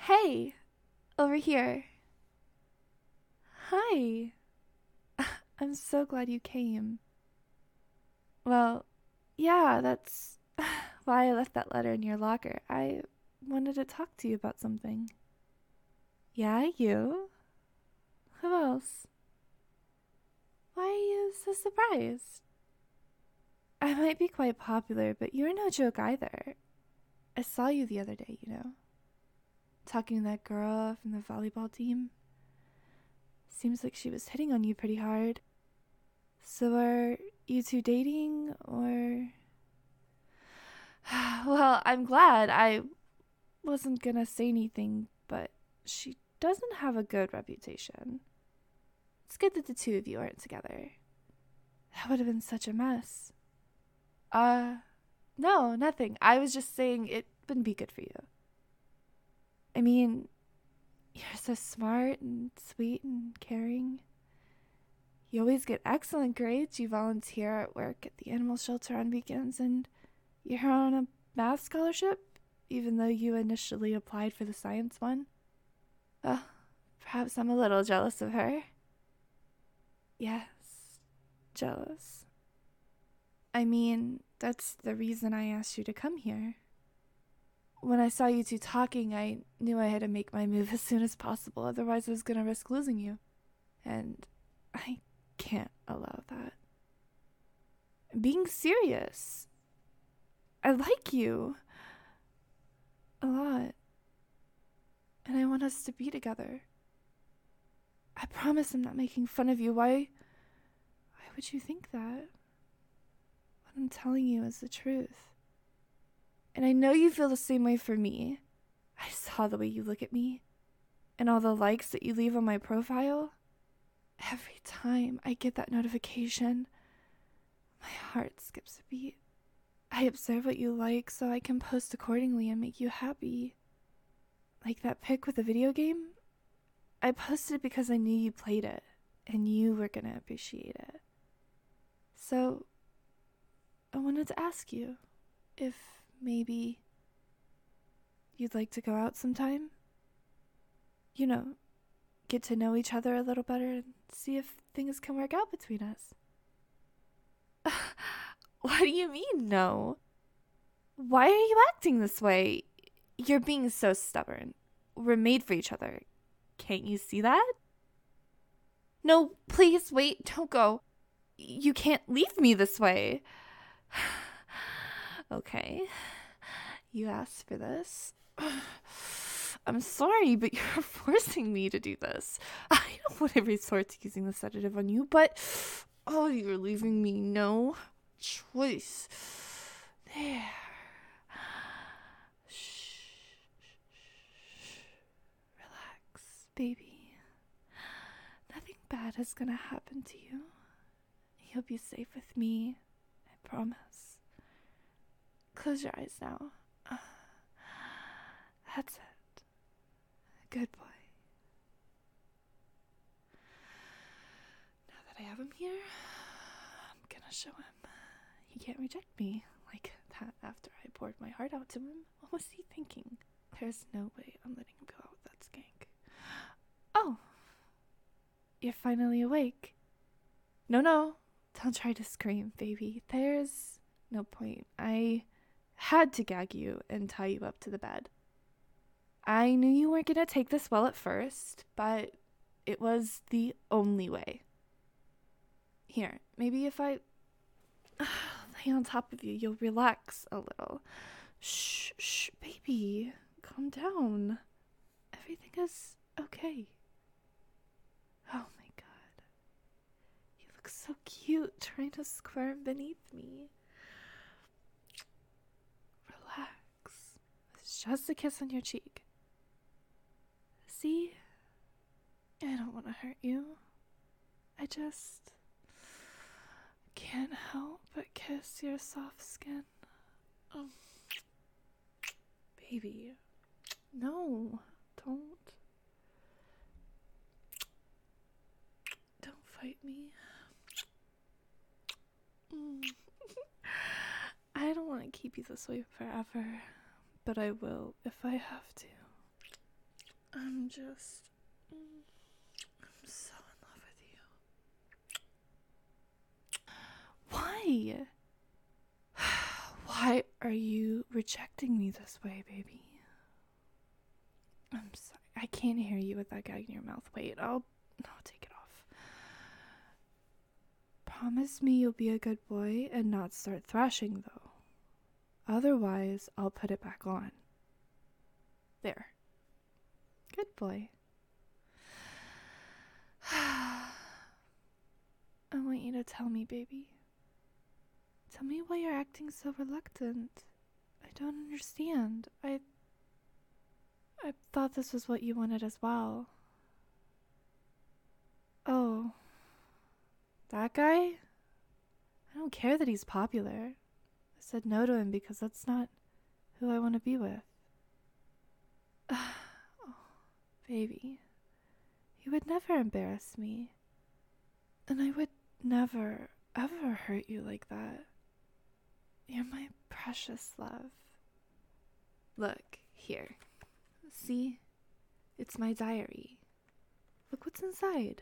Hey, over here. Hi. I'm so glad you came. Well, yeah, that's why I left that letter in your locker. I wanted to talk to you about something. Yeah, you? Who else? Why are you so surprised? I might be quite popular, but you're no joke either. I saw you the other day. Talking to that girl from the volleyball team. Seems like she was hitting on you pretty hard. So are you two dating, or? Well, I'm glad. I wasn't gonna say anything, but she doesn't have a good reputation. It's good that the two of you aren't together. That would have been such a mess. Uh, no, nothing. I was just saying it wouldn't be good for you. I mean, you're so smart and sweet and caring. You always get excellent grades. You volunteer at work at the animal shelter on weekends, and you're on a math scholarship, even though you initially applied for the science one. Uh, Perhaps I'm a little jealous of her. Yes, jealous. I mean, that's the reason I asked you to come here. When I saw you two talking, I knew I had to make my move as soon as possible, otherwise, I was gonna risk losing you. And I can't allow that. I'm being serious. I like you a lot, and I want us to be together. I promise I'm not making fun of you. Why would you think that? What I'm telling you is the truth. And I know you feel the same way for me. I saw the way you look at me and all the likes that you leave on my profile. Every time I get that notification, my heart skips a beat. I observe what you like so I can post accordingly and make you happy. Like that pic with the video game? I posted it because I knew you played it and you were gonna appreciate it. So, I wanted to ask you if maybe you'd like to go out sometime? You know, get to know each other a little better and see if things can work out between us. What do you mean, no? Why are you acting this way? You're being so stubborn. We're made for each other. Can't you see that? No, please, wait, don't go. You can't leave me this way. Okay, you asked for this. I'm sorry, but you're forcing me to do this. I don't want to resort to using the sedative on you, but you're leaving me no choice. There. Shh. Relax, baby. Nothing bad is gonna happen to you. You'll be safe with me. I promise. Close your eyes now. That's it. Good boy. Now that I have him here, I'm gonna show him. He can't reject me like that after I poured my heart out to him. What was he thinking? There's no way I'm letting him go out with that skank. Oh, you're finally awake. No. Don't try to scream, baby. There's no point. I had to gag you and tie you up to the bed. I knew you weren't gonna take this well at first, but it was the only way. Here, maybe if I lay on top of you, you'll relax a little. Shh, baby. Calm down. Everything is okay. Oh my god. You look so cute trying to squirm beneath me. Relax. It's just a kiss on your cheek. See? I don't want to hurt you. I just can't help but kiss your soft skin. Oh. Baby. No, don't. Don't fight me. I don't want to keep you this way forever, but I will if I have to. I'm so in love with you. Why? Why are you rejecting me this way, baby? I'm sorry. I can't hear you with that gag in your mouth. Wait, I'll take it off. Promise me you'll be a good boy and not start thrashing, though. Otherwise, I'll put it back on. There. Good boy. I want you to tell me, baby. Tell me why you're acting so reluctant. I don't understand. I thought this was what you wanted as well. Oh. That guy? I don't care that he's popular. I said no to him because that's not who I want to be with. Oh, baby. You would never embarrass me. And I would never, ever hurt you like that. You're my precious love. Look, here. See? It's my diary. Look what's inside.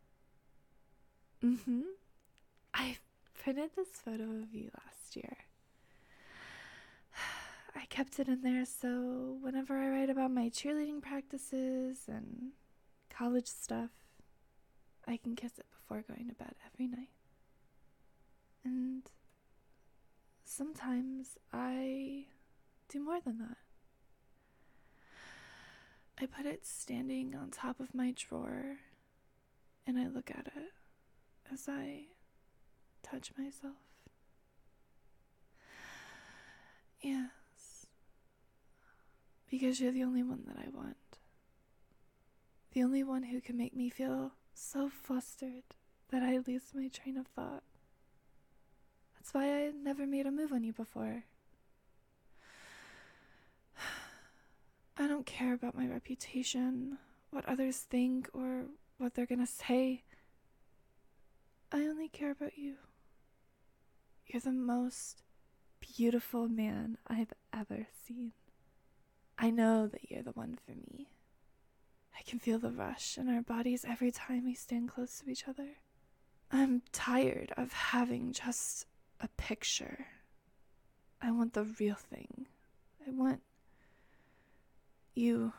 I printed this photo of you last year. I kept it in there so whenever I write about my cheerleading practices and college stuff, I can kiss it before going to bed every night. And sometimes I do more than that. I put it standing on top of my drawer, and I look at it as I touch myself. Yes, because you're the only one that I want. The only one who can make me feel so flustered that I lose my train of thought. That's why I never made a move on you before. I don't care about my reputation, what others think, or what they're gonna say. I only care about you. You're the most beautiful man I've ever seen. I know that you're the one for me. I can feel the rush in our bodies every time we stand close to each other. I'm tired of having just a picture. I want the real thing. I want you.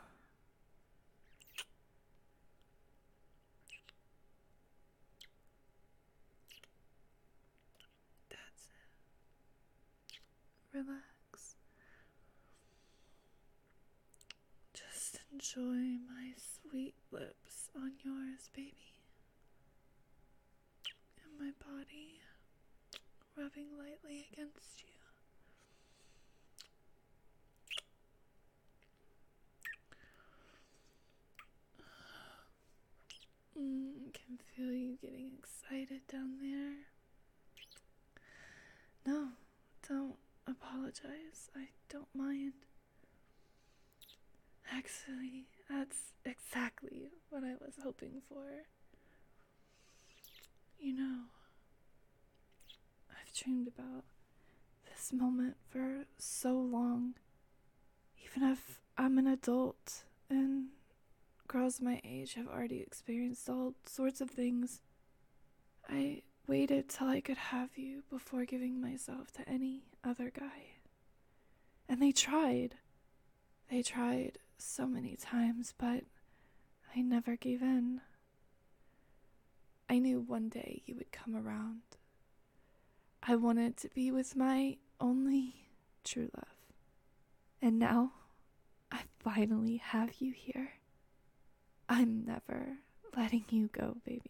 That's it. Relax. Just enjoy my sweet lips on yours, baby. And my body rubbing lightly against you. Can feel you getting excited down there. No, don't apologize. I don't mind. Actually, that's exactly what I was hoping for. You know, I've dreamed about this moment for so long. Even if I'm an adult and girls my age have already experienced all sorts of things, I waited till I could have you before giving myself to any other guy. And they tried. They tried so many times, but I never gave in. I knew one day you would come around. I wanted to be with my only true love. And now, I finally have you here. I'm never letting you go, baby.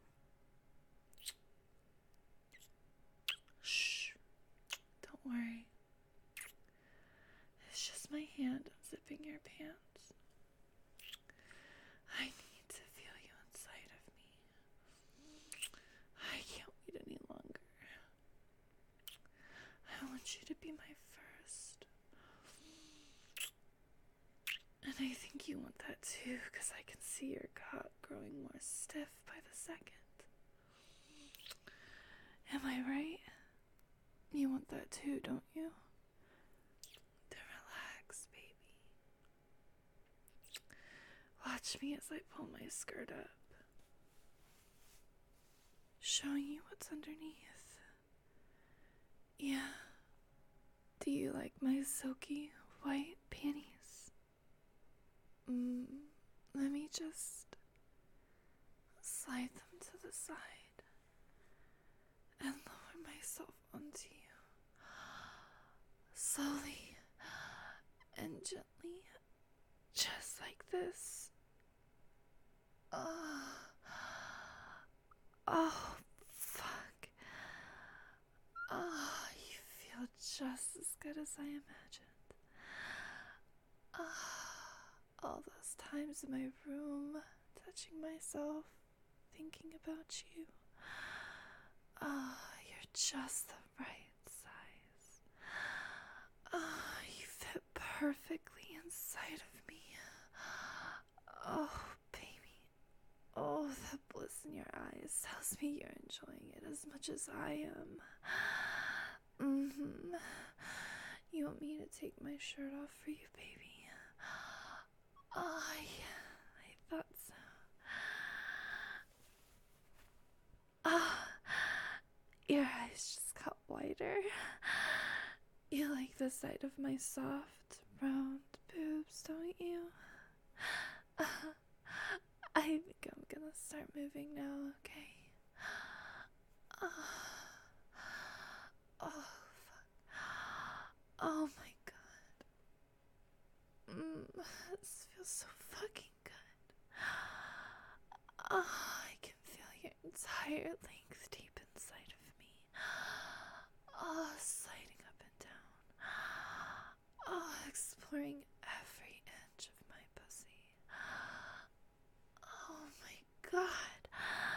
Shh. Don't worry. It's just my hand unzipping your pants. I need to feel you inside of me. I can't wait any longer. I want you to be my first. And I think you want that too, because I can see your cock growing more stiff by the second. Am I right? You want that too, don't you? Then relax, baby. Watch me as I pull my skirt up, showing you what's underneath. Yeah. Do you like my silky white panties? Let me just slide them to the side and lower myself onto you. Slowly and gently, just like this. Oh, fuck. You feel just as good as I imagined. All those times in my room, touching myself, thinking about you. You're just the right size. You fit perfectly inside of me. Oh, baby. Oh, the bliss in your eyes tells me you're enjoying it as much as I am. You want me to take my shirt off for you, baby? I thought so. Your eyes just got wider. You like the sight of my soft, round boobs, don't you? I think I'm gonna start moving now, okay? Oh, fuck. Oh my god. This feels so fucking good. I can feel your entire length deep inside of me. Sliding up and down. Exploring every inch of my pussy. Oh my god.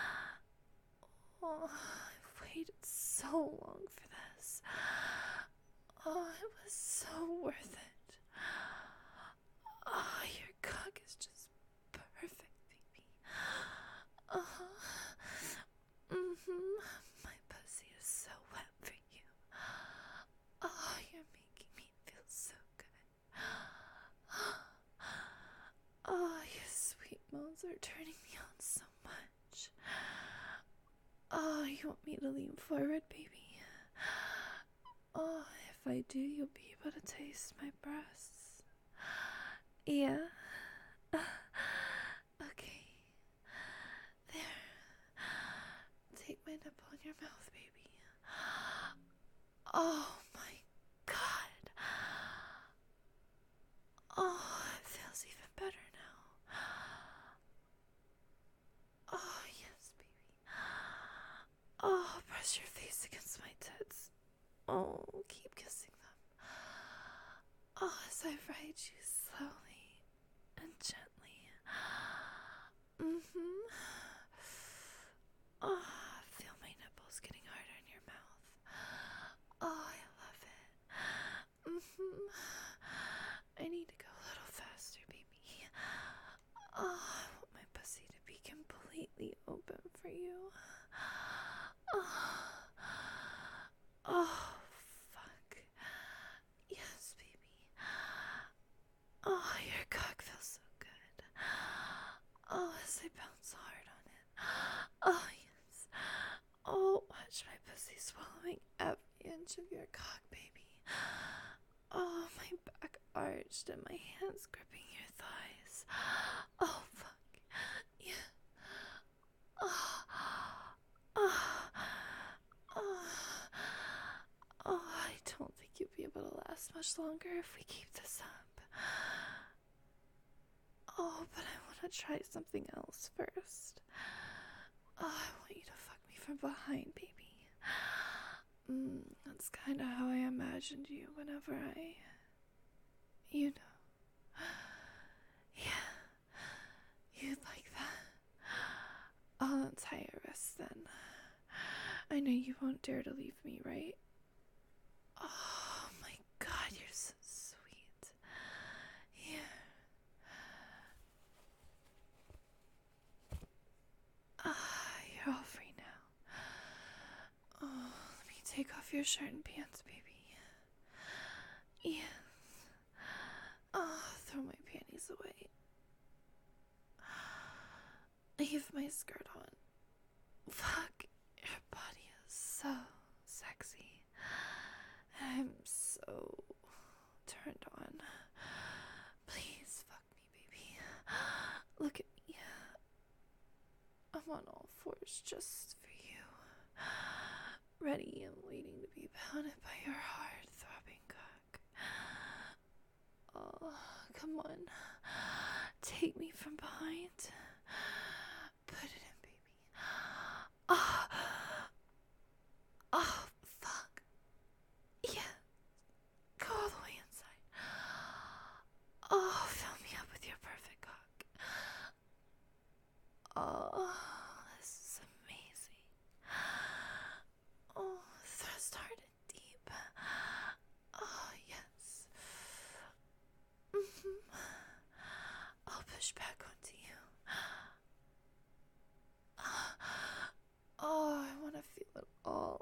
I've waited so long for this. It was so worth it. Your cock is just perfect, baby. My pussy is so wet for you. You're making me feel so good. Your sweet moans are turning me on so much. You want me to lean forward, baby? If I do, you'll be able to taste my breasts. Yeah. Okay. There. Take my nipple in your mouth, baby. Oh my god. It feels even better now. Yes, baby. Press your face against my tits. Keep kissing them. As I ride you slowly and gently. Feel my nipples getting harder in your mouth. I love it. I need to go a little faster, baby. I want my pussy to be completely open for you. Fuck. Yes, baby. Your cock feels so good. As I bounce hard on it. Yes. Watch my pussy swallowing every inch of your cock, baby. My back arched and my hands gripping your thighs. Fuck. Yeah. I don't think you'll be able to last much longer if we keep this up. But I want to try something else first. I want you to fuck me from behind, baby. That's kind of how I imagined you whenever you know. Yeah, you'd like that. I'll untie your wrists then. I know you won't dare to leave me, right? Oh my god, you're so sweet. Here. You're all free now. Let me take off your shirt and pants, baby. Yes. Throw my panties away. leave my skirt on. Fuck, your body is so sexy. I'm so turned on. Please fuck me, baby. Look at me. I'm on all fours just for you. Ready and waiting to be pounded by your hard-throbbing cock. Oh, come on. Take me from behind. Put it in, baby. Oh, oh, fuck. Yeah. Go all the way inside. Oh, fill me up with your perfect cock. Oh, this is amazing. Oh, thrust hard and deep. Oh, yes. I'll push back onto you. Oh, I want to feel it all.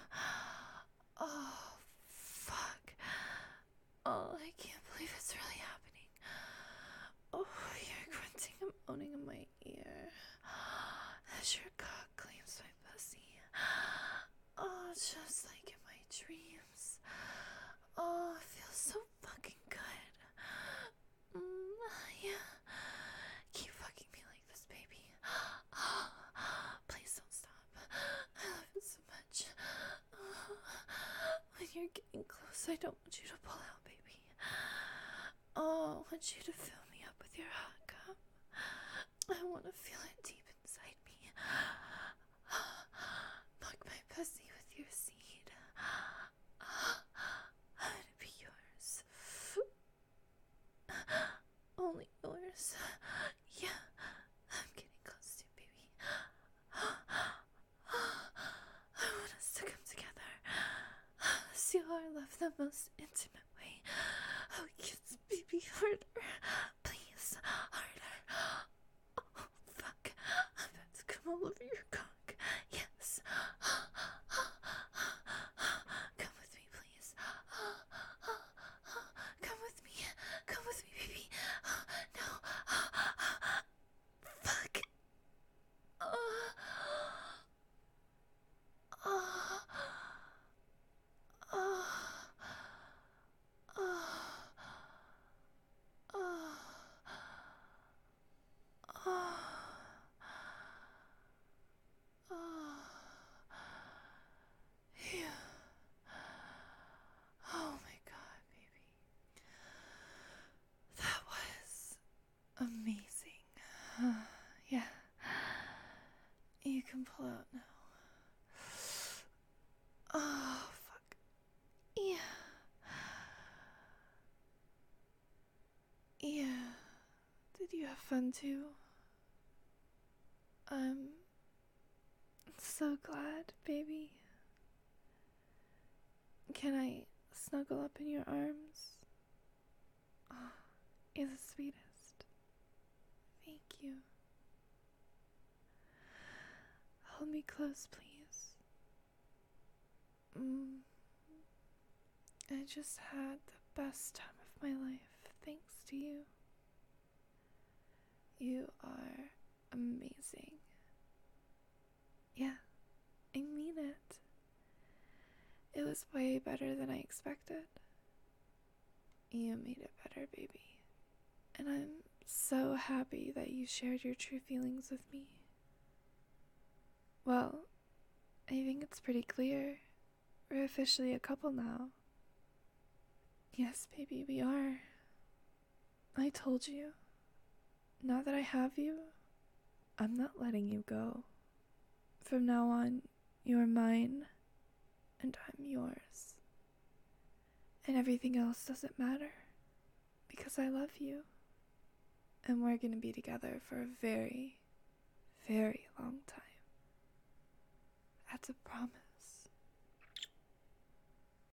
Oh, fuck. Oh, I can't believe it's really happening. Oh, you're grunting and moaning in my ear as your cock claims my pussy. Oh, just like in my dreams. Oh, it feels so fucking good. Yeah. Keep fucking me like this, baby. Please don't stop. I love it so much. When you're getting close, I don't want you to pull out, baby. Oh, I want you to fill me up with your hot cup. I want to feel it deep inside me. Milk my pussy with your seed. I want to be yours. Only yours. Yeah, I'm getting close to you, baby. I want us to come together. See our love the most intimate way. Oh, yes, baby, harder. Please, harder. Oh, fuck. I'm about to come all over your cock. Yes. Come with me, please. Come with me. Come with me, baby. No. Fuck. Phew. Oh my god, baby. That was amazing. Yeah. You can pull out now. Oh, fuck. Yeah. Yeah. Did you have fun too? I'm so glad, baby. Can I snuggle up in your arms? Oh, you're the sweetest. Thank you. Hold me close, please. I just had the best time of my life thanks to you. You are amazing. Yeah, I mean it. It was way better than I expected. You made it better, baby. And I'm so happy that you shared your true feelings with me. Well, I think it's pretty clear. We're officially a couple now. Yes, baby, we are. I told you. Now that I have you, I'm not letting you go. From now on, you're mine, and I'm yours. And everything else doesn't matter, because I love you. And we're gonna be together for a very, very long time. That's a promise.